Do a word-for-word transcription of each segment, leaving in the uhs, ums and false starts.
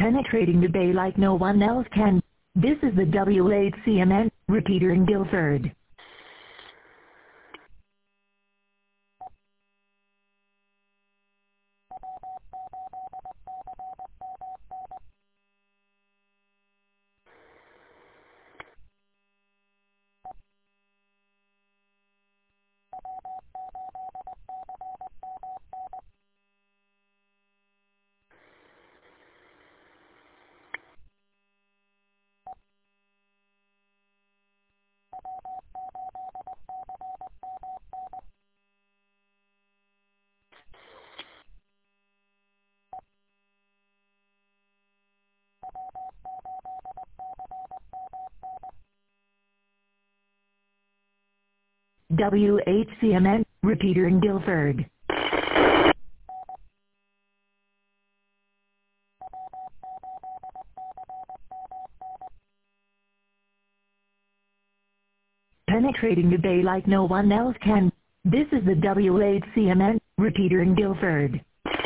penetrating the bay like no one else can. This is the W eight C M N repeater in Guilford. W eight C M N repeater in Guilford. Penetrating the bay like no one else can. This is the W eight C M N repeater in Guilford.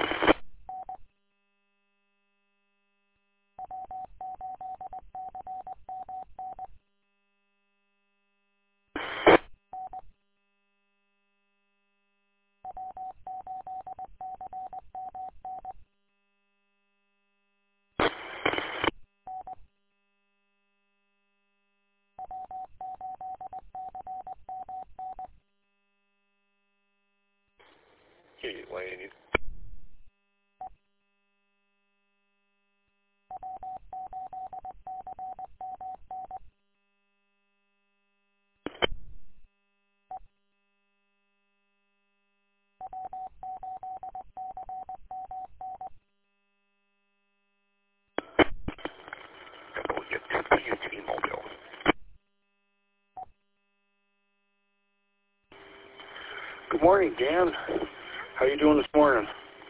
Lane. Good morning, Dan. How you doing this morning?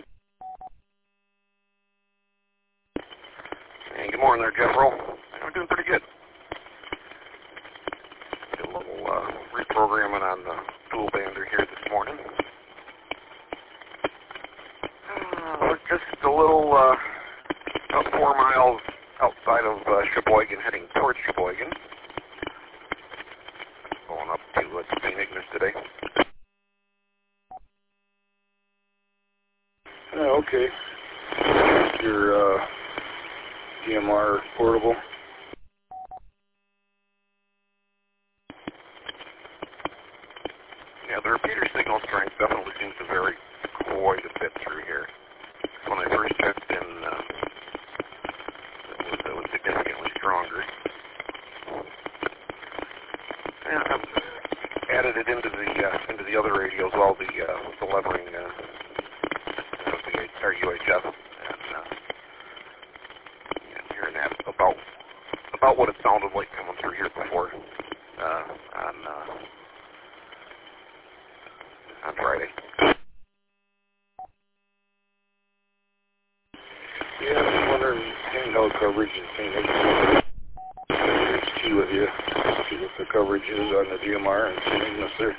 Hey, good morning there, Jeff Roll. I'm doing pretty good. Did a little uh, reprogramming on the dual bander here this morning. Uh, we're just a little uh, about four miles outside of uh, Sheboygan, heading towards Sheboygan. Going up to uh, Saint Ignace today. Oh, okay. Your uh, D M R portable. Yeah, the repeater signal strength definitely seems to vary quite a bit through here. When I first checked in, uh, it, was, it was significantly stronger. Yeah, I've added it into the uh, into the other radios, all the uh, the levering. Uh, Or U H F, and, uh, and hearing that about about what it sounded like coming through here before uh, on uh, on Friday. Yeah, I was wondering handheld coverage and Saint Ignace. It's key with you. See what the coverage is on the D M R and Saint Ignace there.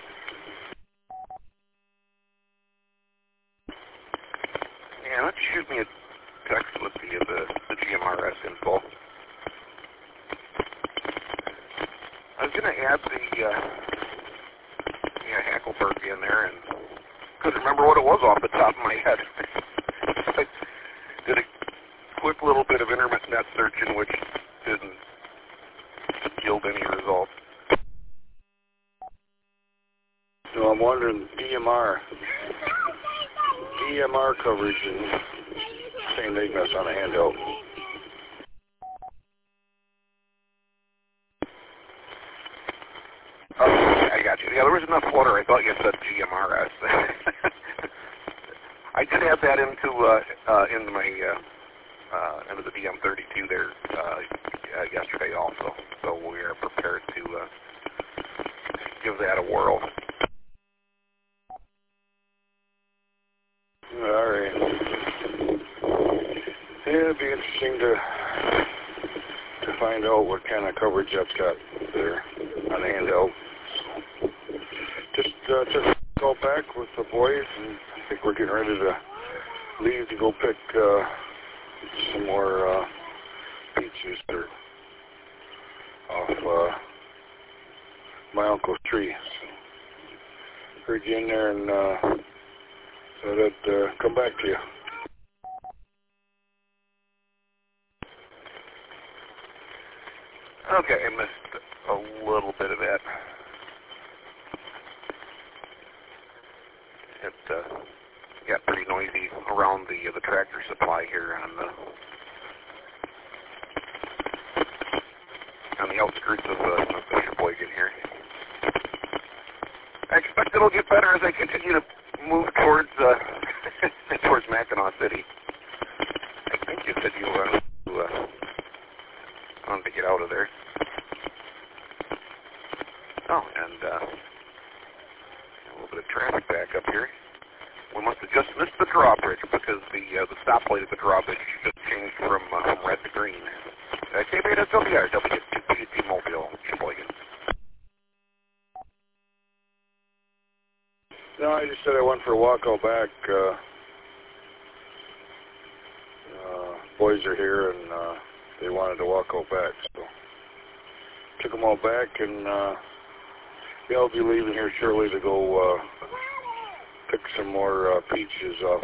Yeah, let's shoot me a text with the, the, the G M R S info. I was going to add the uh, yeah, Hackleberg in there, and couldn't remember what it was off the top of my head. I did a quick little bit of intermittent net searching, which didn't yield any results. So I'm wondering, D M R. D M R coverage in Saint Ignace on a handheld. Oh, I got you. Yeah, there was enough water. I thought you said G M R S. I did add that into uh, uh, into my uh, uh, into the D M thirty-two there uh, uh, yesterday also. So we are prepared to uh, give that a whirl. All right. Yeah, it'd be interesting to to find out what kind of coverage that's got there on the handheld. Just uh, took a call back with the boys, and I think we're getting ready to leave to go pick uh, some more uh, peaches are off uh, my uncle's tree. So heard you in there and uh, so I'd uh, come back to you. Okay, I missed a little bit of that. It uh, got pretty noisy around the uh, the tractor supply here on the on the outskirts of uh, of Sheboygan here. I expect it'll get better as I continue to move towards uh, towards Mackinac City. I think you said you uh, you, uh, wanted to get out of there. Oh, and uh, a little bit of traffic back up here. We must have just missed the drawbridge because the uh, the stoplight at the drawbridge just changed from, uh, from red to green. Uh, K B S W R, W two P T Mobile, Sheboygan. No, I just said I went for a walk out back. Uh, uh, boys are here and uh, they wanted to walk out back, so took them all back, and uh, yeah, I'll be leaving here shortly to go uh, pick some more uh, peaches off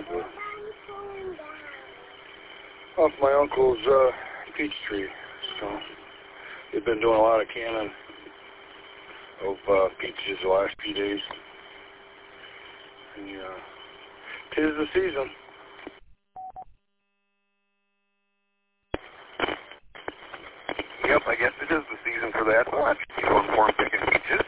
the off my uncle's uh, peach tree. So they've been doing a lot of canning of uh, peaches the last few days. And, uh, tis the season. Yep, I guess it is the season for that. Well, that's going for picking peaches.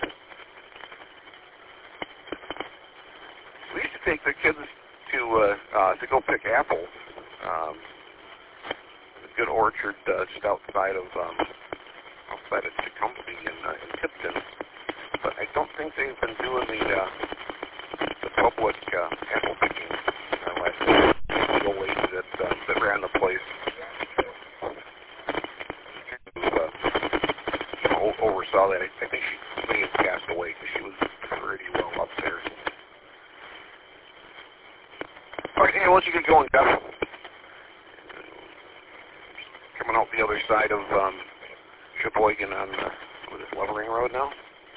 We used to take the kids to uh, uh, to go pick apples. Um, a good orchard uh, just outside of um, outside of Tecumseh in, uh, in Tipton. But I don't think they've been doing the uh, the public uh, apple picking uh, last year. The old lady that uh, that ran the place uh, oversaw that. I, I think she may have passed away because she was pretty well up there. All right, hey, why don't you get going, Jeff? Coming out the other side of um, Sheboygan on uh, what is it, Levering Road now?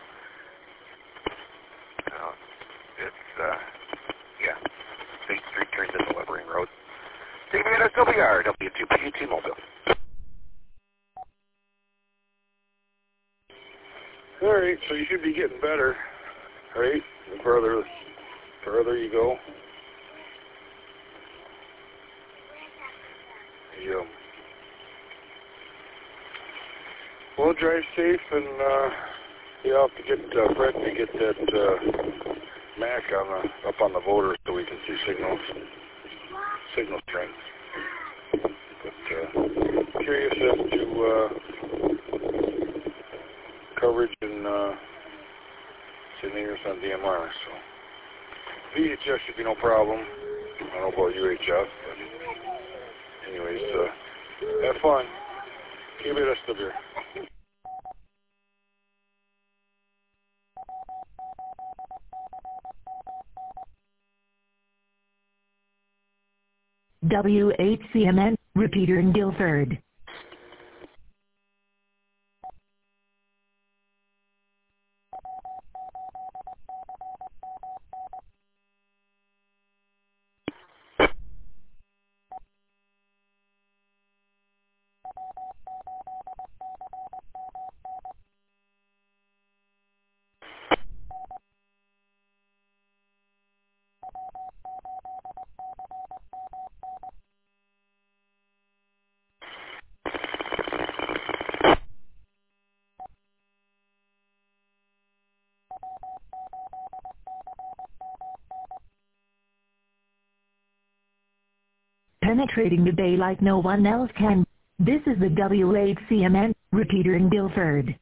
Uh, it's, uh, yeah, State Street turns into Levering Road. K B S W R, W two P T Mobile. All right, so you should be getting better, right? The further, further you go. Yeah. Well, drive safe, and uh, you'll have to get uh, Brett to get that uh, Mac on the, up on the voter so we can see signals, signal strength. But uh, curious as to uh, coverage and uh, centimeters on D M R. So V H F should be no problem. I don't know about U H F, but anyways, uh, have fun. Give it us the beer. W eight C M N, repeater in Guilford. Penetrating the bay like no one else can. This is the W eight C M N, repeater in Guilford.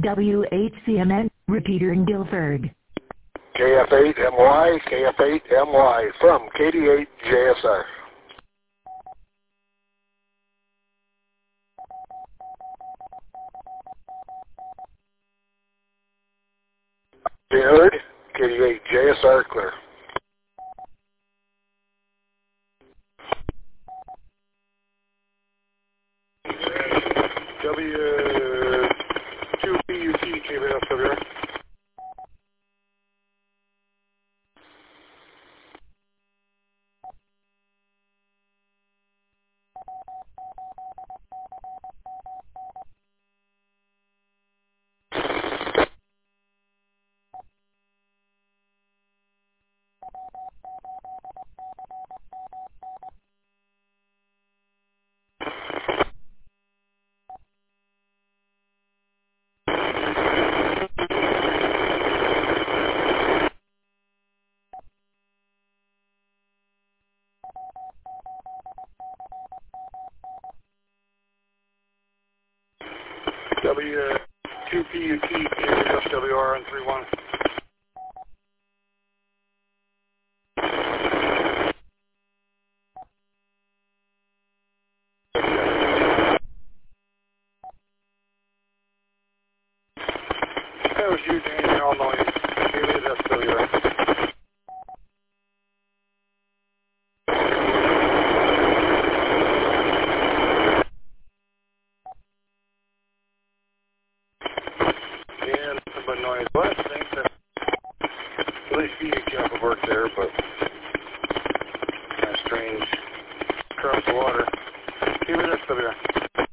W H C M N, repeater in Guilford. K F eight M Y, K F eight M Y from K D eight J S R. You heard? K D eight J S R clear. W two P U T, K V S W R. W two P U T, K V S W R on three one. That was you, Danny, all noise. K V S W R. And some noise. Well, I think that at least the job of work there, but kind of strange across the water. K V S W R.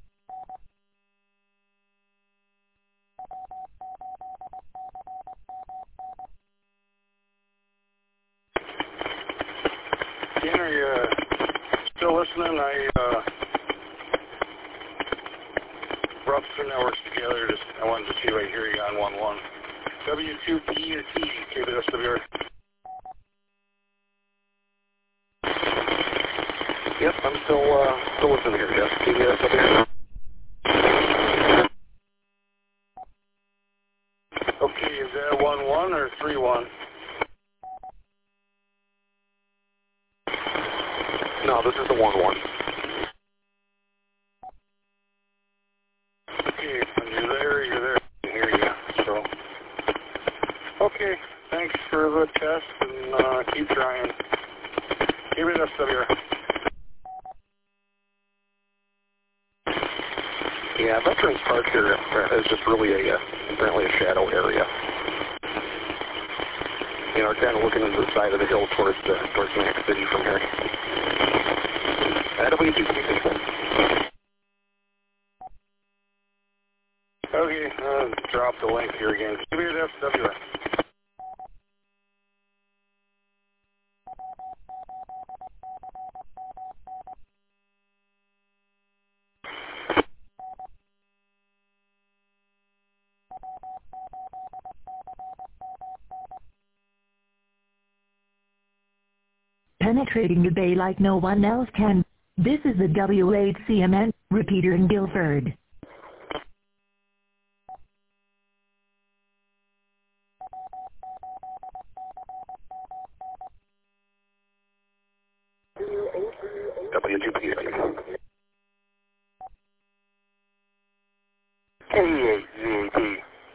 Dan, are you uh, still listening? I uh, brought the two networks together. Just I wanted to see if I hear you on one one. W two P U T, K V S W R. Yep, I'm still uh, still listening here. Yes, K V S W R. Okay, is that one one or three one? No, this is the one one. Okay, when you're there, you're there. I can hear you. So, okay, thanks for the test, and uh, keep trying. K V S W R. Yeah, Veterans Park here is just really a, uh, apparently a shadow area. You know, kind of looking into the side of the hill towards uh, towards Mac City from here. That'll be Okay, uh, drop the link here again. K V S W R. Penetrating the bay like no one else can. This is the W H C M N, repeater in Guilford. W two P U T. K eight Z A T.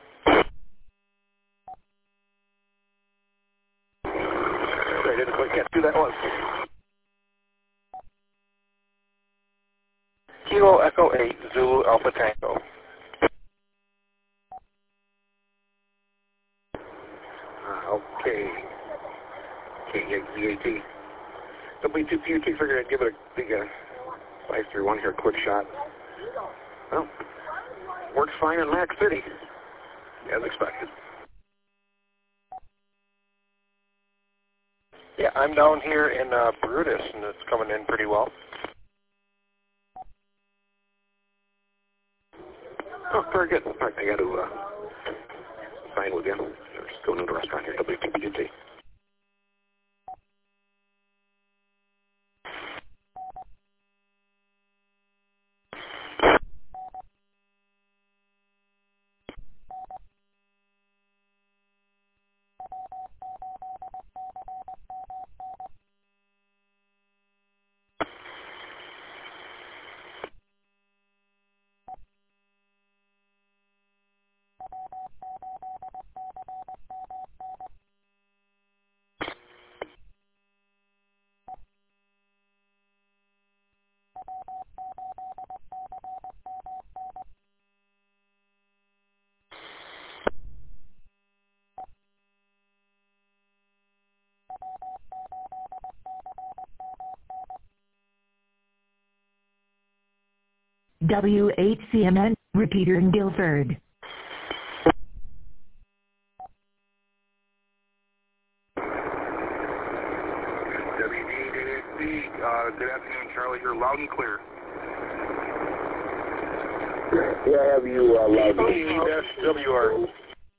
I didn't quite get who that was. Kilo Echo eight Zulu Alpha Tango. Uh, okay. K eight Z A T. W two P U T, figured I'd give it a big uh, five three one here, quick shot. Well, works fine in Mac City, as expected. Yeah, I'm down here in uh, Brutus, and it's coming in pretty well. Oh, very good. All right, I got to uh, sign with you. Just going to the restaurant here, W two P U T. W H C M N, repeater in Guilford. W D eight H C, uh, good afternoon, Charlie. You're loud and clear. Yeah, I have you uh, loud. W R.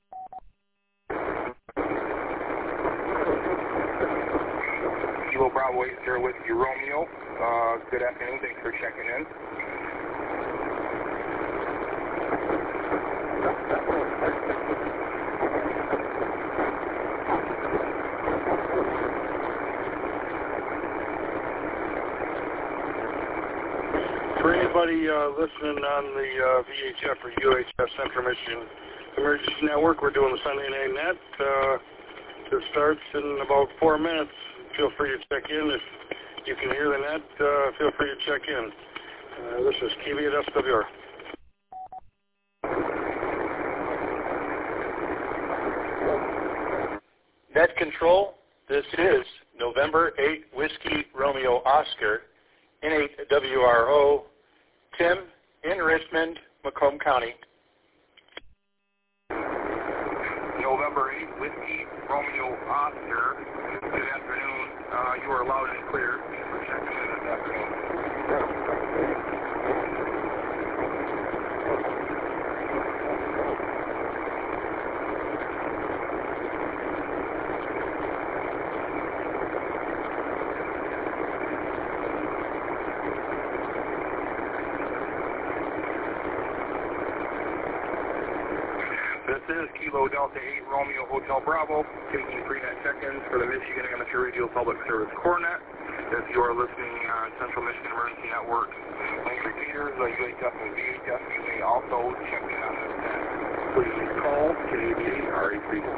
Kilo Bravo eight zero with you, Romeo. Uh, good afternoon. Thanks for checking in. For anybody uh, listening on the uh, V H F or U H F Central Michigan Emergency Network, we're doing the Sunday Night Net. Uh, it starts in about four minutes. Feel free to check in. If you can hear the net, uh, feel free to check in. Uh, this is K B at S W R. Net Control, this is November eighth Whiskey Romeo Oscar, N eight W R O, Tim in Richmond, Macomb County. November eighth Whiskey Romeo Oscar, good afternoon. Uh, you are loud and clear. Thanks for checking in this afternoon. This is Kilo Delta eight Romeo Hotel Bravo, taking pre-net check-ins for the Michigan Amateur Radio Public Service CoreNet. If you are listening on Central Michigan Emergency Network, link repeaters, uh, U H F and V H F, you may also check in on this net. Please call K B R H B.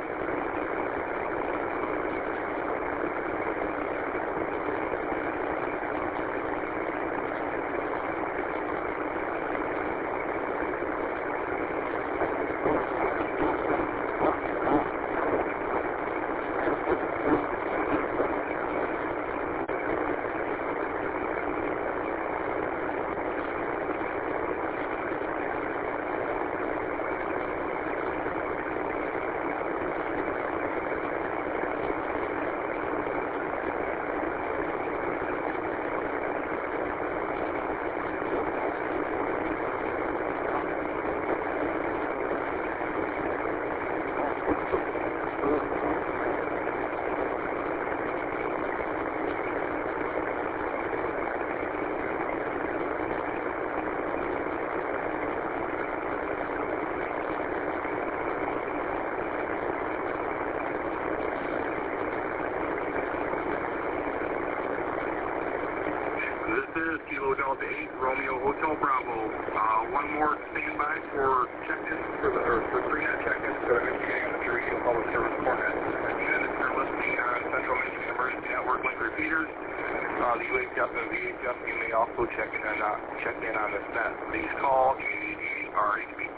Kilo Delta eight Romeo Hotel Bravo. Uh, one more standby for check-in for the or for pre-net check-in for the Michigan Amateur Radio Public Service CoreNet. And if you're listening on Central Michigan Emergency Network link repeaters, uh, the U H F and V H F, you may also check in on uh, check in on this net. Please call K B R H B.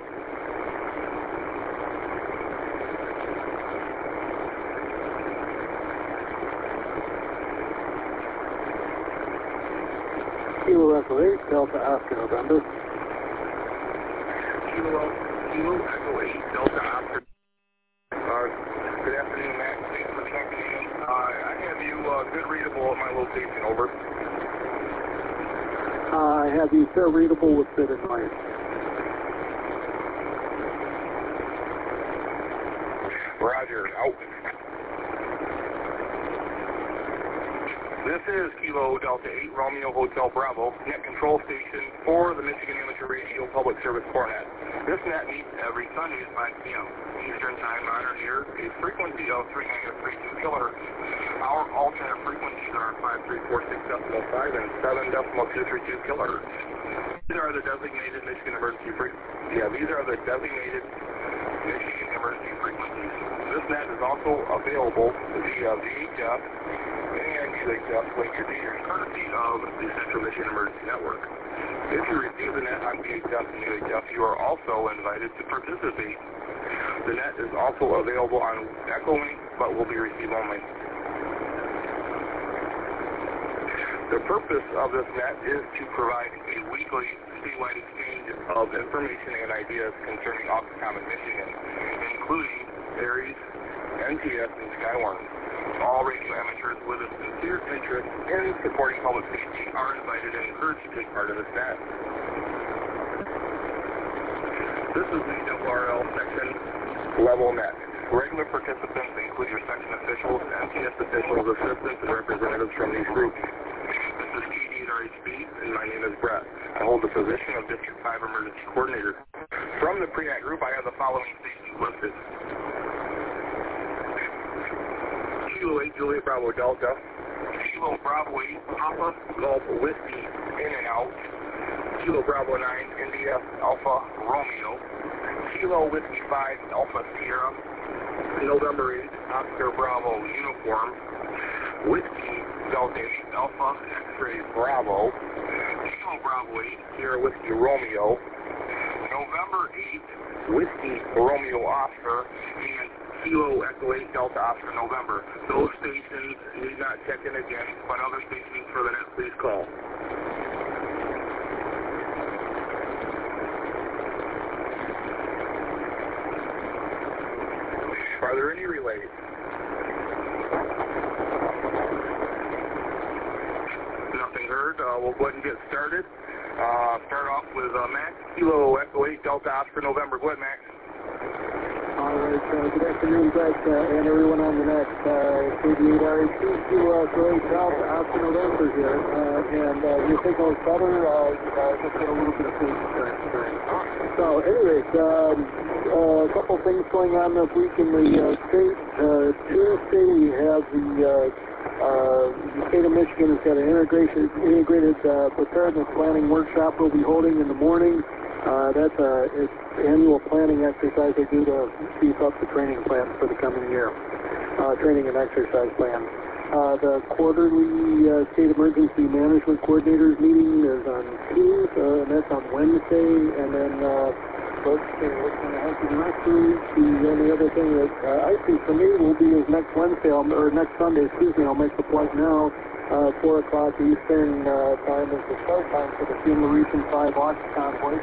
Kilo Echo eight, Delta Oscar November. Kilo, Kilo Echo eight, Delta Oscar. Uh, good afternoon, Matt. Thanks for checking in. Uh, I have you uh, good readable at my location, over. Uh, I have you fair readable with fit in mind. Roger, out. This is Kilo Delta eight Romeo Hotel Bravo, net control station for the Michigan Amateur Radio Public Service CoreNet. This net meets every Sunday at five p m Eastern Time on or near a frequency of three nine three two kilohertz. Our alternate frequencies are five three four six point five and seven point two three two kilohertz. These are the designated Michigan emergency frequencies. Yeah, these are the designated Michigan emergency frequencies. This net is also available via V H F and U H F link repeaters, courtesy of the Central Michigan Emergency Network. If you receive the net on V H F and U H F, you are also invited to participate. The net is also available on Echo Link, but will be receive only. The purpose of this net is to provide a weekly statewide exchange of information and ideas concerning Occoquan, Michigan, including ARES, N T S, and Skywarn. All radio amateurs with a sincere interest in supporting public safety are invited and encouraged to take part in this net. This is the W R L section level net. Regular participants include your section officials, N T S officials, assistants, and representatives from these groups. This is K D eight R H B, and my name is Brett. I hold the position of District five Emergency Coordinator. From the pre-net group, I have the following stations listed. Kilo eight Juliet Bravo Delta, Kilo Bravo eight Papa Golf Whiskey In and Out, Kilo Bravo nine India Alpha Romeo, Kilo Whiskey five Alpha Sierra, November eighth Oscar Bravo Uniform, Whiskey Delta eight Alpha X-Ray Bravo, Kilo Bravo eight Sierra Whiskey Romeo, November eighth Whiskey Romeo Oscar, and Kilo Echo eight Delta Oscar November. Those stations need not check in again, but other stations for the net, please call. Are there any relays? Nothing heard. Uh, we'll go ahead and get started. Uh, start off with uh, Max, Kilo Echo eight Delta Oscar November. Go ahead, Max. All right, uh, good afternoon, Brett, uh, and everyone on the net. Uh, K D eight R H B, Kilo Echo eight Delta Oscar November here, uh, and uh, your signal is better. Uh, uh, just got a little bit of food tonight. So, anyways, um, uh, a couple things going on this week in the uh, state. Uh, Tuesday, we have the uh, uh, the state of Michigan has got an integration, integrated uh, preparedness planning workshop we'll be holding in the morning. Uh, that's a it's annual planning exercise they do to beef up the training plan for the coming year, uh, training and exercise plan. Uh, the quarterly uh, state emergency management coordinators meeting is on Teams, uh, and that's on Wednesday. And then uh, let's see, what's going to happen next week? The only other thing that uh, I see for me will be is next Wednesday, I'll, or next Sunday, excuse me, I'll make the plug now. Uh, four o'clock Eastern uh, time is the start time for the Fuel Region five Aux Convoy.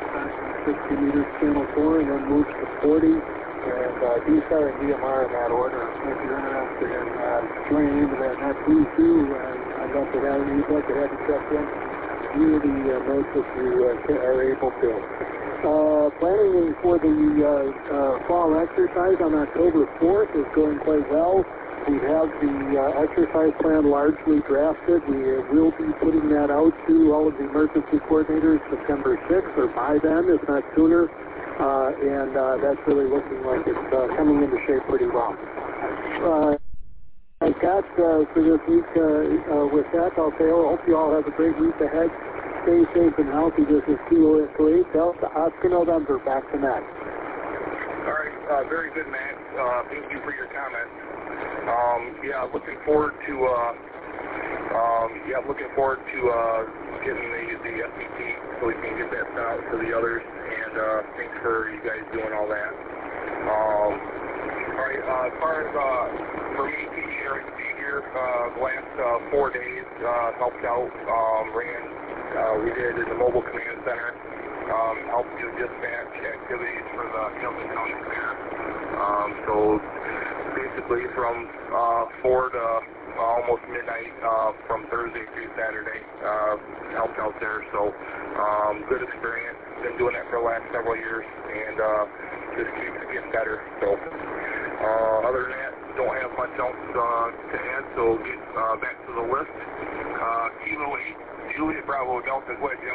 sixty meters channel four and then moves to forty. And uh, D STAR and D M R in that order. If you're interested in uh, joining into that net, please do. And I'd love to have you, I'd love to have you check in. View the uh, notes if you uh, are able to. Uh, planning for the uh, uh, fall exercise on October fourth is going quite well. We have the uh, exercise plan largely drafted. We will be putting that out to all of the emergency coordinators September sixth or by then, if not sooner. Uh, and uh, that's really looking like it's uh, coming into shape pretty well. Uh, I've got uh, for this week, uh, uh, with that, I'll say, oh, I hope you all have a great week ahead. Stay safe and healthy. This is Kilo Echo eight Delta Oscar November. Back to Matt. All right, uh, very good, Matt. Uh, thank you for your comments. Um, yeah, looking forward to, uh, um, yeah, looking forward to, uh, getting the, the S C T so we can get that sent out to the others, and, uh, thanks for you guys doing all that. Um, all right, uh, as far as, uh, for me, K D eight R H B here, uh, the last, uh, four days, uh, helped out, um, ran, uh, we did in the mobile command center, um, helped do dispatch activities for the Hamilton County Fair. Um, so, basically from uh, four to uh, almost midnight uh, from Thursday through Saturday, uh, helped out there. So um, good experience. Been doing that for the last several years, and uh, just keeps getting better. So uh, other than that, don't have much else uh, to add. So get uh, back to the list. Uh, Kilo eight Juliet Bravo Delta. Go ahead, Jim.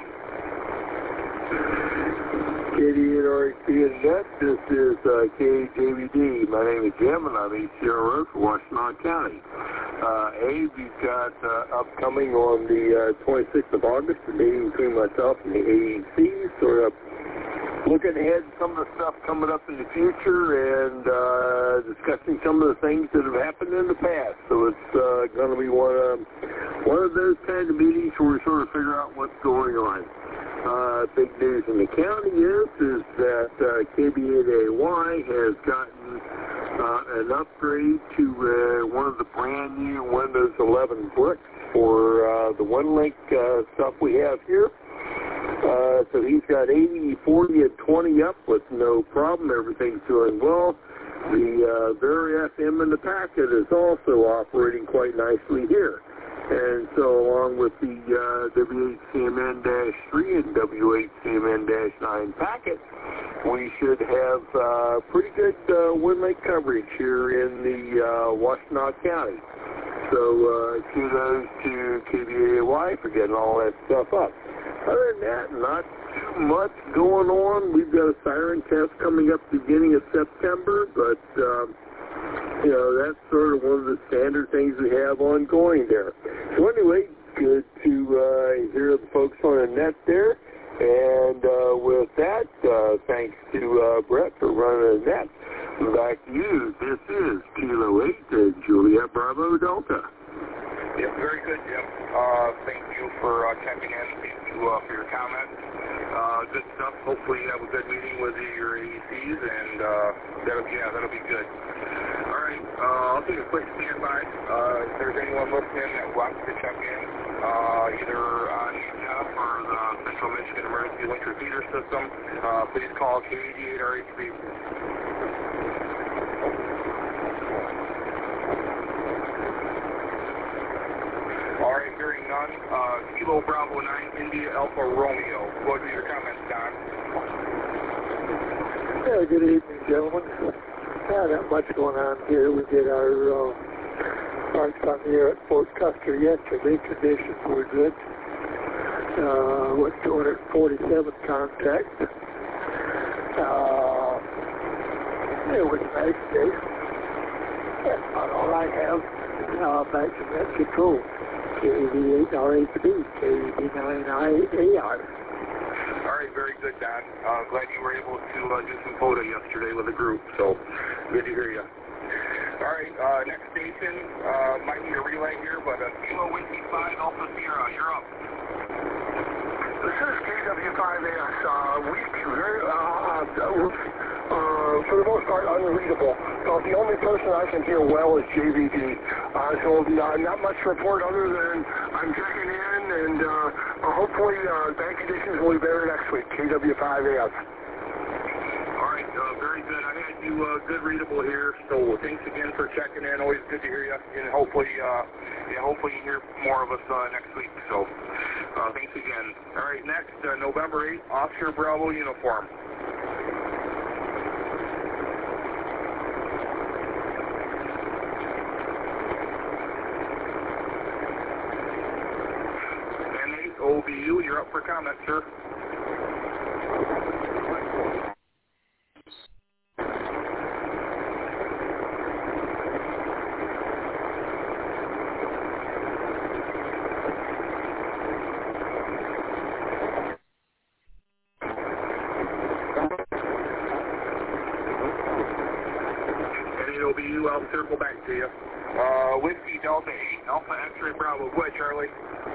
K D eight R H B and net, this is uh, K J V D. My name is Jim, and I'm East Sierra Road for Washtenaw County. Uh, Abe, we've got uh, upcoming on the uh, twenty-sixth of August, a meeting between myself and the A E C, sort of looking ahead at some of the stuff coming up in the future and uh, discussing some of the things that have happened in the past. So it's uh, going to be one of, one of those kind of meetings where we sort of figure out what's going on. Uh, big news in the county is, is that uh, K B eight A Y has gotten uh, an upgrade to uh, one of the brand new Windows eleven bricks for uh, the OneLink uh, stuff we have here. Uh, so he's got eighty, forty, and twenty up with no problem. Everything's doing well. The uh, Var F M in the packet is also operating quite nicely here. And so along with the uh, W H C M N three and W H C M N nine packet, we should have uh, pretty good uh, WinLink coverage here in the uh, Washtenaw County. So uh, kudos to K B A Y for getting all that stuff up. Other than that, not too much going on. We've got a siren test coming up beginning of September, but um, you know, that's sort of one of the standard things we have ongoing there. So anyway, good to uh, hear the folks on the net there. And uh, with that, uh, thanks to uh, Brett for running the net. Back to you. This is Kilo eight, uh, Juliet Bravo Delta. Yep, very good, Jim. Uh, thank you for uh, checking in. Thank you uh, for your comments. Uh, good stuff. Hopefully you have a good meeting with your A E Cs, and uh, that'll be, yeah, that'll be good. All right, uh, I'll take a quick standby. Uh, if there's anyone listening that wants to check in, uh, either on Jeff or the Central Michigan Emergency Link Repeater System, uh, please call K eighty-eight R H B. All right, hearing none. Uh, Kilo Bravo nine, India Alpha Romeo. What are your comments, Don? Yeah, good evening, gentlemen. Not that much going on here. We did our uh, march on the air at Fort Custer yesterday. Conditions were good. Uh, with two hundred forty-seven contacts. Uh, it was a nice day. That's about all I have. Uh, back to net control. K eighty-eight R H B, K eighty-nine I A R. All right, very good, Don. Uh, glad you were able to uh, do some photo yesterday with the group, so good to hear you. All right, uh, next station, uh, might need a relay here, but uh, Kilo Whiskey five Alpha Sierra, you're up. This is K W five S. Uh, weak, very, uh, uh, for the most part, unreadable. So the only person I can hear well is J V D. Uh, so uh, not much report other than I'm checking in, and uh, hopefully uh, bank conditions will be better next week. K W five S. All right, uh, very good. I had you uh, good readable here, so thanks again for checking in. Always good to hear you, and hopefully, uh, yeah, hopefully you hear more of us uh, next week. So, uh, thanks again. All right, next, uh, November eighth, Oscar Bravo uniform. O B U, you're up for comment, sir. And O B U, I'll circle back to you. Uh, Whiskey Delta eight, Alpha X-Ray Bravo. Go ahead, Charlie.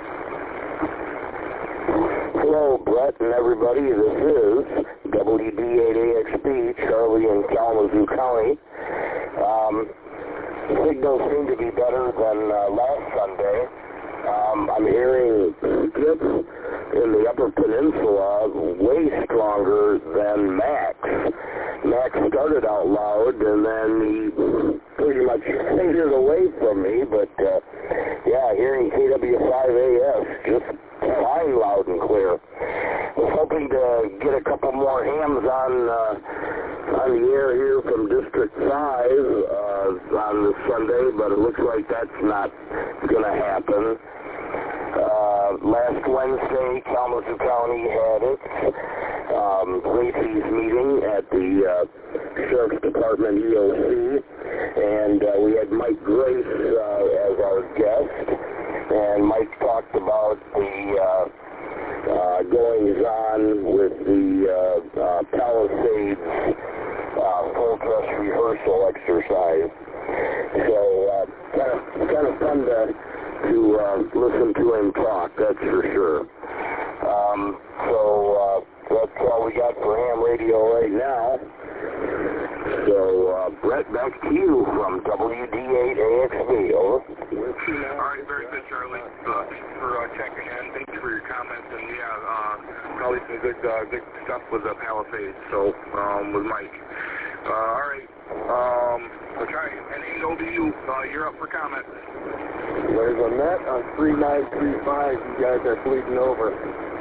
Hello, Brett and everybody. This is W D eight A X B, Charlie in Kalamazoo County. Um, signals seem to be better than uh, last Sunday. Um, I'm hearing skips in the Upper Peninsula way stronger than Max. Max started out loud, and then he pretty much faded away from me, but uh, yeah, hearing K W five A S just fine, loud and clear. I was hoping to get a couple more hams on uh, on the air here from District five uh, on this Sunday, but it looks like that's not going to happen. Uh, last Wednesday, Kalamazoo County had its um, Lacey's meeting at the uh, Sheriff's Department E O C, and uh, we had Mike Grace uh, as our guest. And Mike talked about the uh, uh, goings-on with the uh, uh, Palisades uh, full dress rehearsal exercise. So uh, kind of kind of fun to to uh, listen to him talk. That's for sure. Um, so uh, that's all we got for ham radio right now. So, uh, Brett, back to you from W D eight A X B. Over. All right, very good, Charlie. Uh, thanks for uh, checking in. Thanks for your comments. And, yeah, uh, probably some good uh, good stuff with the Palisades, so, um, with Mike. Uh, all right. Um, we'll try and hand over to you. Uh, you're up for comment. There's a net on three nine three five. You guys are bleeding over.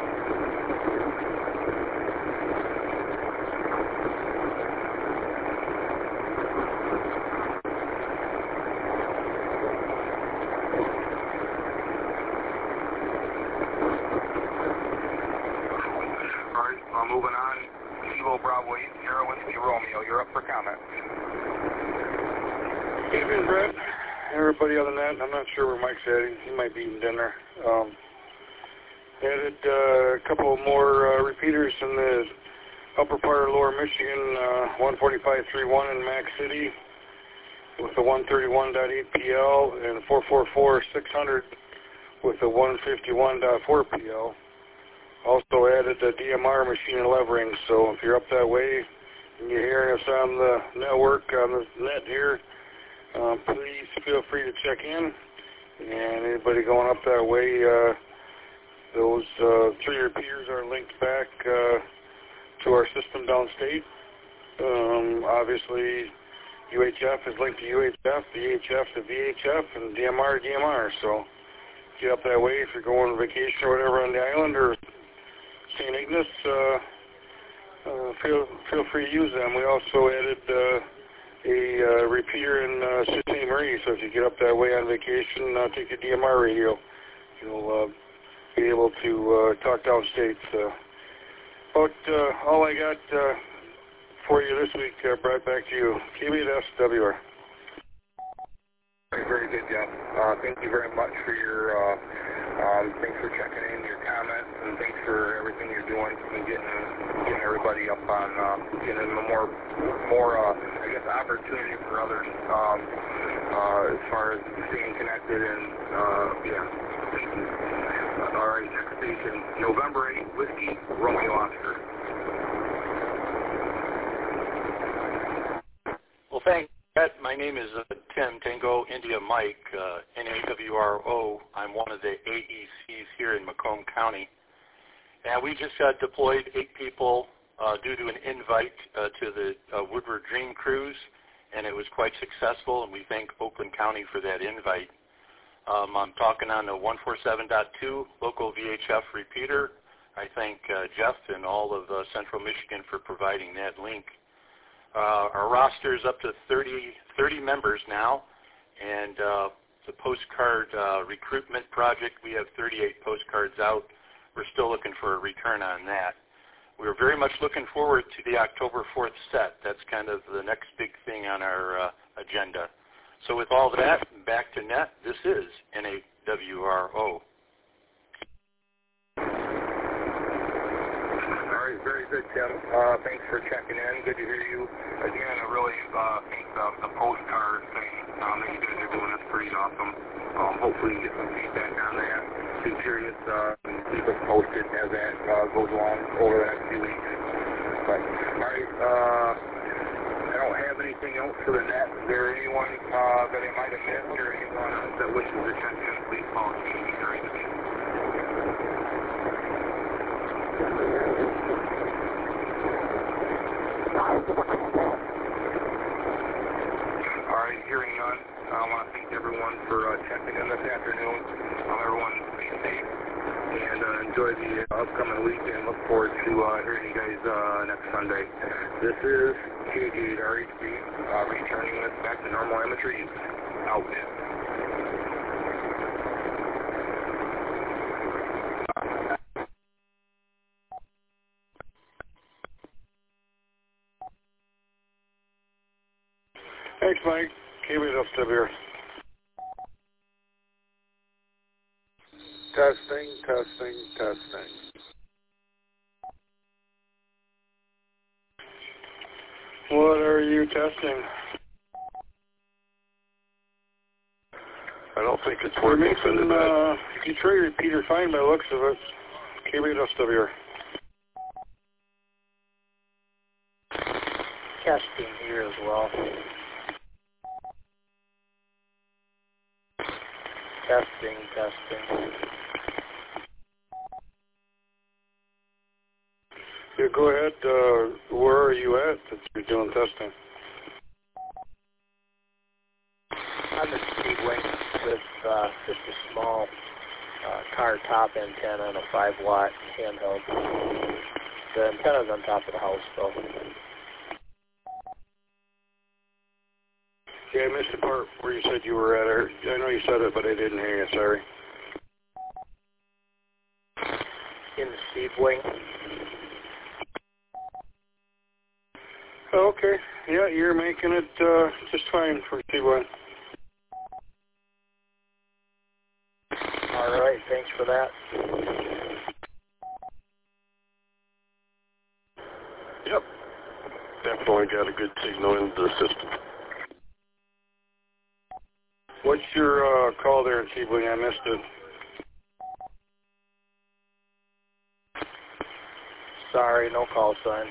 Moving on, Kilo Bravo eight zero Whiskey Romeo. You're up for comment. Evening, Brett. Everybody other than that, I'm not sure where Mike's at. He might be eating dinner. Um, added uh, a couple more uh, repeaters in the upper part of Lower Michigan, uh, one forty-five point three one in Mac City with the one thirty-one point eight P L and four forty-four six hundred with the one fifty-one point four P L. Also added the D M R machine in Levering, so if you're up that way and you're hearing us on the network, on the net here, uh, please feel free to check in. And anybody going up that way, uh, those uh, three repeaters are linked back uh, to our system downstate. Um, obviously, U H F is linked to U H F, V H F to V H F, and D M R to D M R. So get up that way if you're going on vacation or whatever on the island or Saint Ignace, uh, uh, feel feel free to use them. We also added uh, a uh, repeater in uh, Sault Ste. Marie, so if you get up that way on vacation, uh, take your D M R radio. You'll uh, be able to uh, talk downstate. Uh, but uh, all I got uh, for you this week, uh, Brett, back to you. K B S W R. Very, very good, Jeff. Uh, thank you very much for your, uh, um, thanks for checking in, your comments, and thanks for everything you're doing and getting, getting everybody up on, uh, getting a more, more, uh, I guess, opportunity for others, um, uh, as far as staying connected and, uh, yeah, thank you. Uh, all right, next station, November eighth, Whiskey, Romeo Oscar. Well, thanks. My name is uh, Tim Tango India Mike, uh, N A W R O. I'm one of the A E Cs here in Macomb County. And we just uh, deployed eight people uh, due to an invite uh, to the uh, Woodward Dream Cruise, and it was quite successful, and we thank Oakland County for that invite. Um, I'm talking on the one forty-seven point two local V H F repeater. I thank uh, Jeff and all of uh, Central Michigan for providing that link. Uh, our roster is up to thirty, thirty members now, and uh, the postcard uh, recruitment project, we have thirty-eight postcards out. We're still looking for a return on that. We're very much looking forward to the October fourth set. That's kind of the next big thing on our uh, agenda. So with all that, back to net, this is N A W R O. Very good, Tim. Uh, thanks for checking in. Good to hear you. Again, I really uh, think the, the postcard thing um, that you guys are doing is pretty awesome. Um, hopefully you get some feedback on that. Be curious uh, and keep us posted as that uh, goes along over the next few weeks. But, all right, uh, I don't have anything else for the net. Is there anyone uh, that I might have missed or anyone else that wishes attention? Please call T V during the meeting. Alright, hearing none, I want to thank everyone for uh, checking in this afternoon. Um, everyone be safe and uh, enjoy the uh, upcoming week and look forward to uh, hearing you guys uh, next Sunday. This is K G eight R H B, uh, returning us back to normal imagery. Out. Thanks, Mike. K B S W R. Testing, testing, testing. What are you testing? I don't think it's working for the uh, Detroit repeater fine by the looks of it. K B S W R. testing here as well. Testing, testing. Yeah, go ahead. Uh, where are you at that you're doing testing? I'm at Speedway with uh, just a small uh, car top antenna and a five watt handheld. The antenna's on top of the house, though. Yeah, I missed the part where you said you were at. I know you said it, but I didn't hear you. Sorry. In the Speedway. Oh, okay. Yeah, you're making it uh, just fine for Speedway. All right, thanks for that. Yep. Definitely got a good signal into the system. What's your uh, call there in Speedway? I missed it. Sorry, no call sign.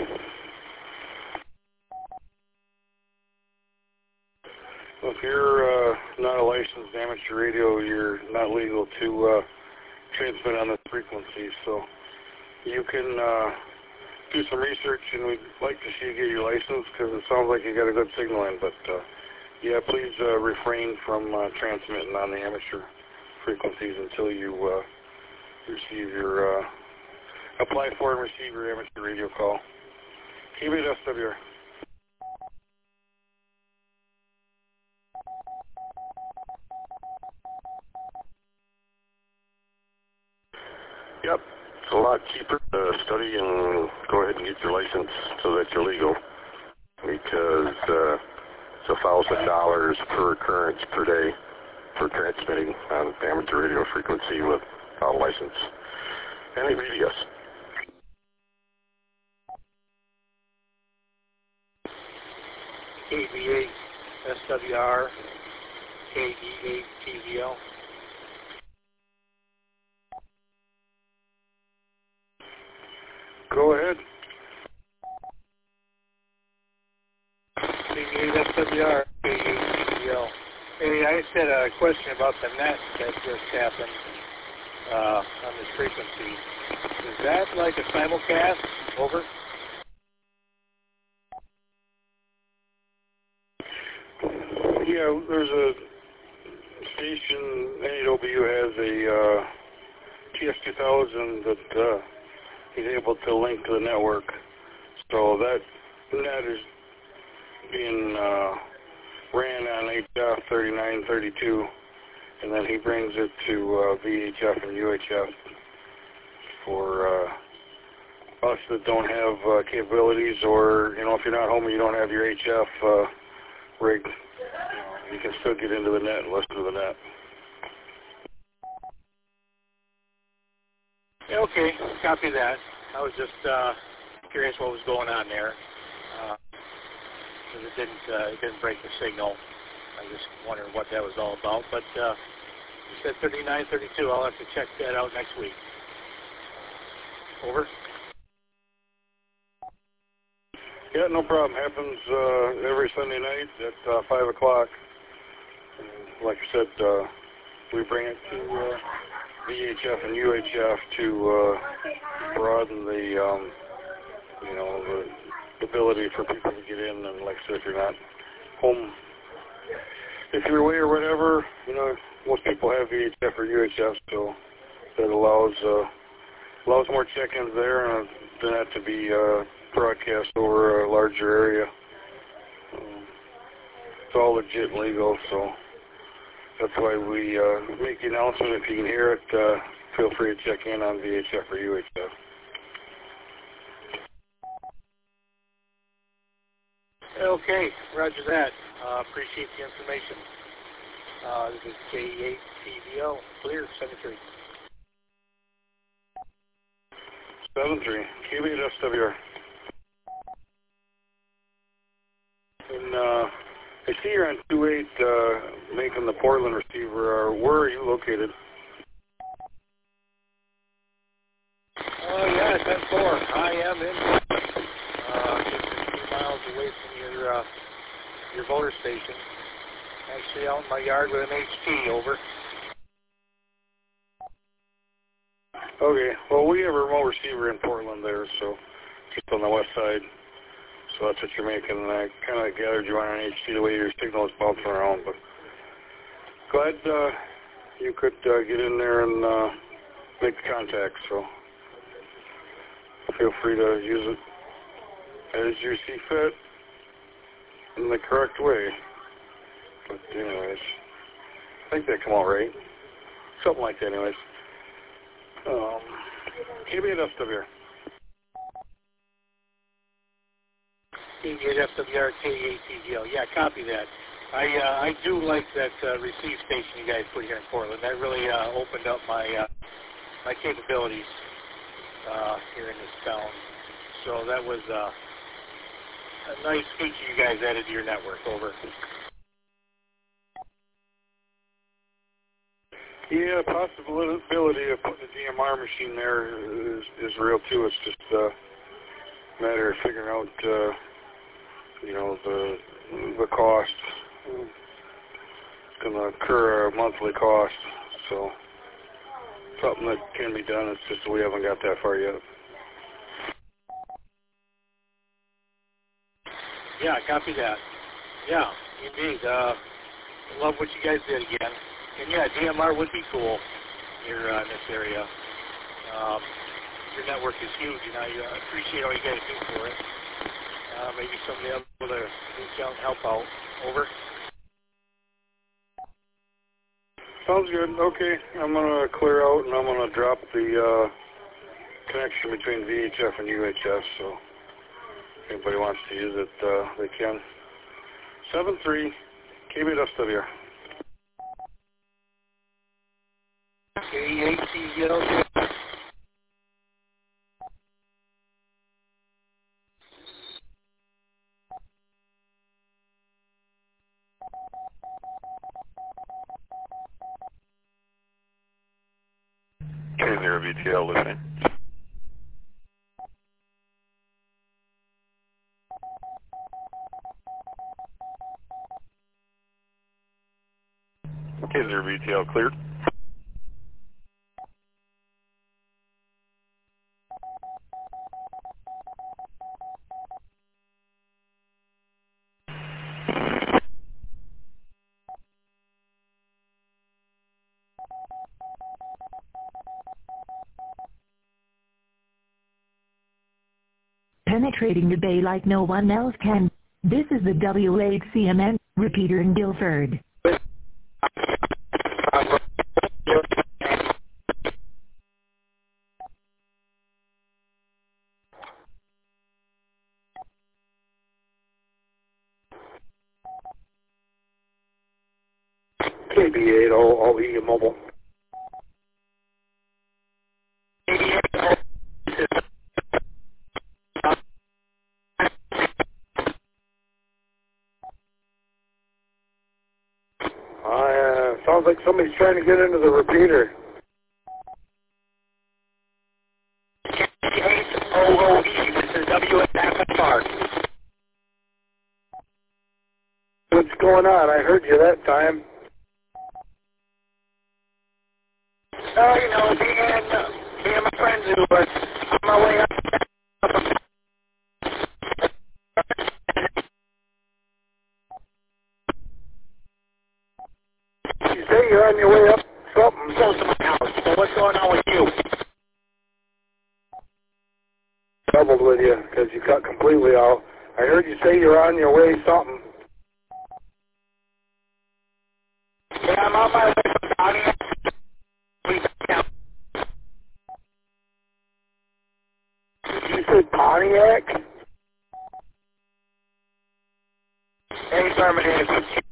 Well, if you're uh, not a licensed amateur radio, you're not legal to uh, transmit on this frequency. So you can uh, do some research, and we'd like to see you get your license because it sounds like you got a good signal in. But uh, yeah, please uh, refrain from uh, transmitting on the amateur frequencies until you uh, receive your uh, apply for and receive your amateur radio call. Keep it S W R. Yep, it's a lot cheaper to study and go ahead and get your license so that you're legal, because uh, it's a thousand dollars per occurrence per day for transmitting on amateur radio frequency without a license. Any radius. K V eight S W R, K V eight T V L. Go ahead. K V eight S W R, K V eight T V L. Hey, I just had a question about the net that just happened uh, on this frequency. Is that like a simulcast? Over? Yeah, there's a station, N A W has a uh, T S two thousand that uh, is able to link to the network. So that net is being uh, ran on H F thirty-nine thirty-two, and then he brings it to uh, V H F and U H F for uh, us that don't have uh, capabilities, or, you know, if you're not home and you don't have your H F uh, rig, you can still get into the net and listen to the net. Okay, copy that. I was just uh, curious what was going on there. Uh, 'cause it didn't uh, it didn't break the signal. I just wondered what that was all about. But uh, you said thirty-nine thirty-two. I'll have to check that out next week. Over. Yeah, no problem. Happens uh, every Sunday night at uh, five o'clock. And like I said, uh, we bring it to uh, V H F and U H F to uh, broaden the, um, you know, the, the ability for people to get in. And like I said, if you're not home, if you're away or whatever, you know, most people have V H F or U H F, so that allows uh, allows more check-ins there, and then that to be uh, broadcast over a larger area. Um, it's all legit and legal, so that's why we uh, make the announcement. If you can hear it, uh, feel free to check in on V H F or U H F. Okay, roger that. Uh, appreciate the information. Uh, this is K eight T V L, clear, seven three. seven three, Q eight S W R. And uh, I see you're on two eight uh, making the Portland receiver. Uh, where are you located? Oh, uh, yeah, ten four. I am in Portland. Uh, just a few miles away from your uh, your voter station. Actually out in my yard with an H T, over. Okay, well, we have a remote receiver in Portland there, so just on the west side. So that's what you're making, and I kind of gathered you on an H T the way your signal is bouncing around. But glad uh, you could uh, get in there and uh, make the contact, so feel free to use it as you see fit in the correct way. But anyways, I think that come out right. Something like that anyways. Um, K B eight F W R. K B eight F W R K A T G L. Yeah, copy that. I uh, I do like that uh, receive station you guys put here in Portland. That really uh, opened up my uh, my capabilities uh, here in this town. So that was uh, a nice feature you guys added to your network. Over. Yeah, possibility of putting a D M R machine there is, is real too. It's just a matter of figuring out, uh, you know, the the cost. It's going to incur a monthly cost, so something that can be done. It's just we haven't got that far yet. Yeah, copy that. Yeah, indeed. Uh, love what you guys did again. And yeah, D M R would be cool here uh, in this area. Um, your network is huge, and I uh, appreciate all you guys do for it. Uh, maybe someday I'll be able to reach out and help out. Over. Sounds good. Okay, I'm going to clear out, and I'm going to drop the uh, connection between V H F and U H F, so if anybody wants to use it, uh, they can. seven three K B eight F W R. K A T G L. K zero V T L listening. K zero V T L cleared. Penetrating the bay like no one else can. This is the W eight C M N repeater in Guilford. K B eight, all, all E mobile. Uh, sounds like somebody's trying to get into the repeater. H O O E, this is W S F R. What's going on? I heard you that time. Oh, you know, me and, uh, me and my friends who were on my way up. You say you're on your way up something. Close to my house. So what's going on with you? Troubled with you because you cut completely out. I heard you say you're on your way something. Yeah, I'm on my way from Pontiac. You said Pontiac? Affirmative.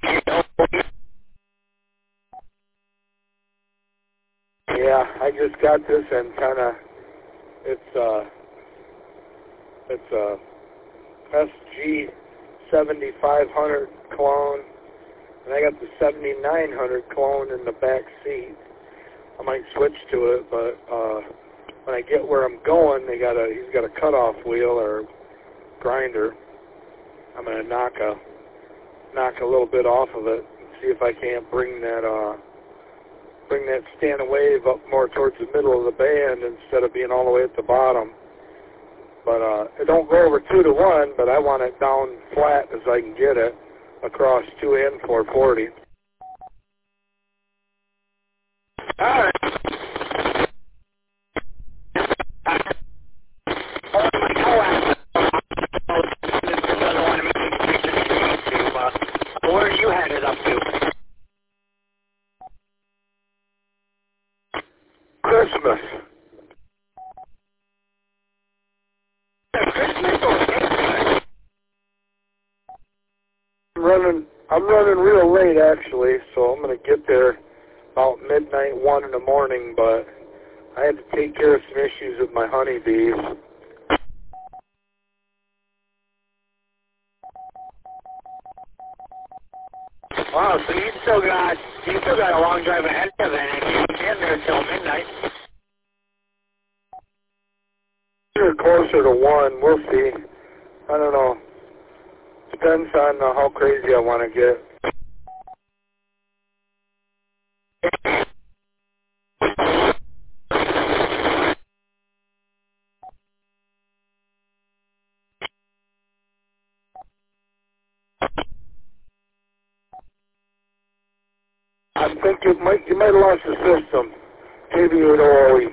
Yeah, I just got this and kind of, it's uh, it's a S G seventy-five hundred clone, and I got the seventy-nine hundred clone in the back seat. I might switch to it, but uh, when I get where I'm going, they got a he's got a cutoff wheel or grinder. I'm going to knock a knock a little bit off of it and see if I can't bring that uh, bring that standing wave up more towards the middle of the band instead of being all the way at the bottom. But uh, it don't go over two to one, but I want it down flat as I can get it across two and four forty. All right. Where are you headed up to? Christmas. Christmas or Christmas? I'm running. I'm running real late actually, so I'm going to get there about midnight, one in the morning. But I had to take care of some issues with my honeybees. Wow, so you still got you still got a long drive ahead of it, and you get there till midnight. You're closer to one. We'll see. I don't know. Depends on uh, how crazy I want to get. I think it might. You might have lost the system. J B eight O O E.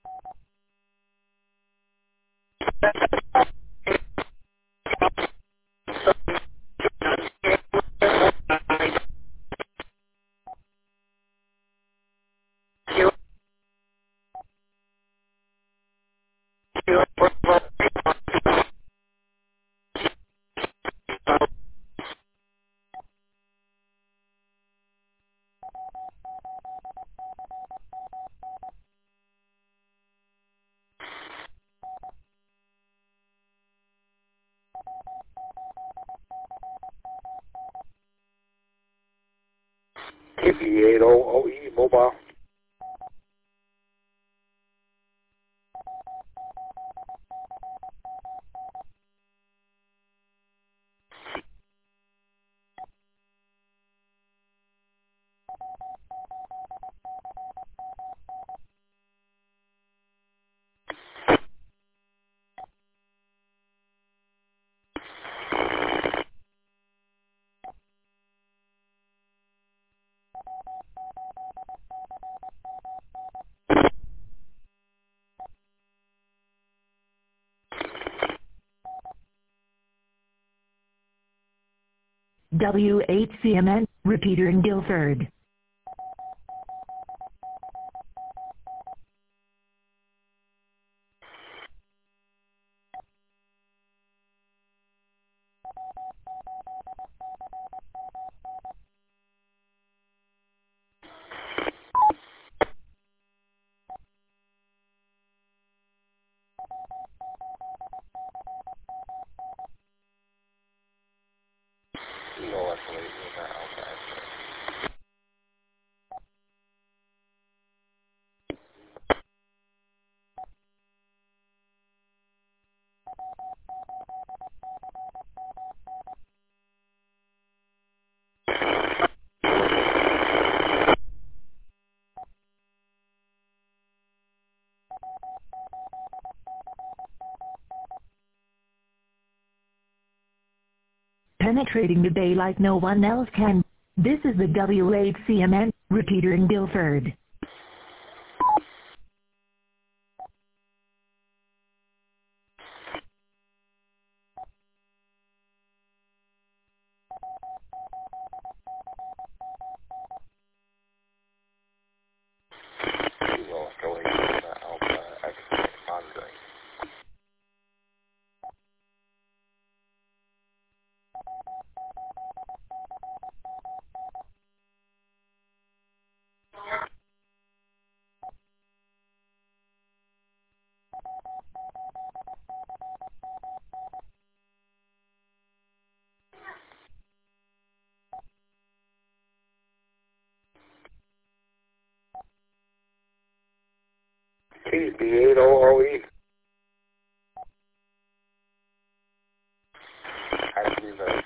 K B eight O O E mobile. W eight C M N, repeater in Guilford. Penetrating the bay like no one else can. This is the W eight C M N, repeater in Guilford. K B eight O O E. Actually, the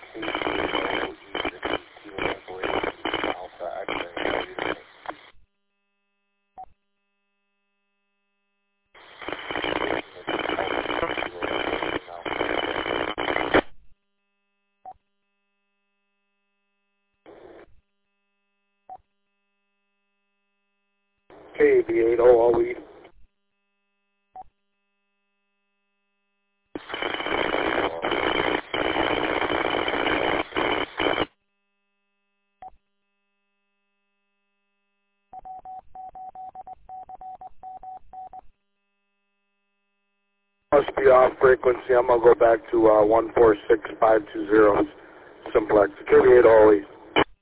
K B eight O L E. Must be off frequency. I'm going to go back to uh, one four six five two zero simplex. K B eight O L E.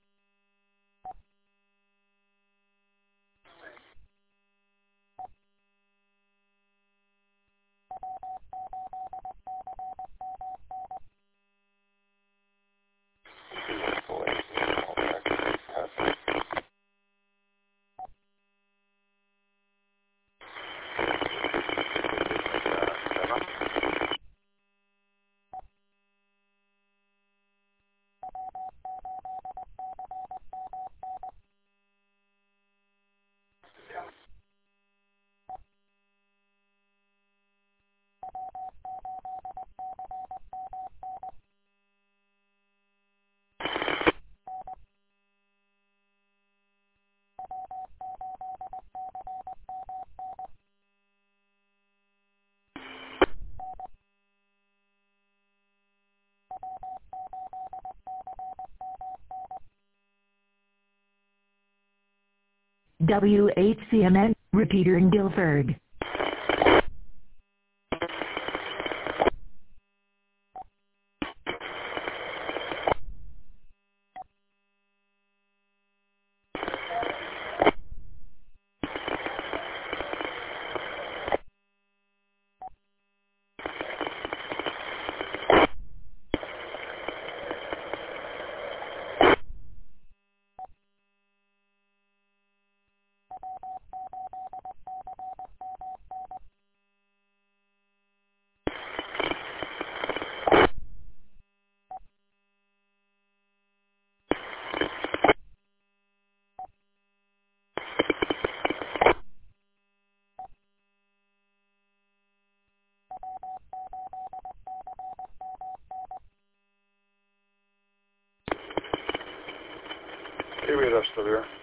W H C M N, repeater in Guilford. K B eight, that's still here.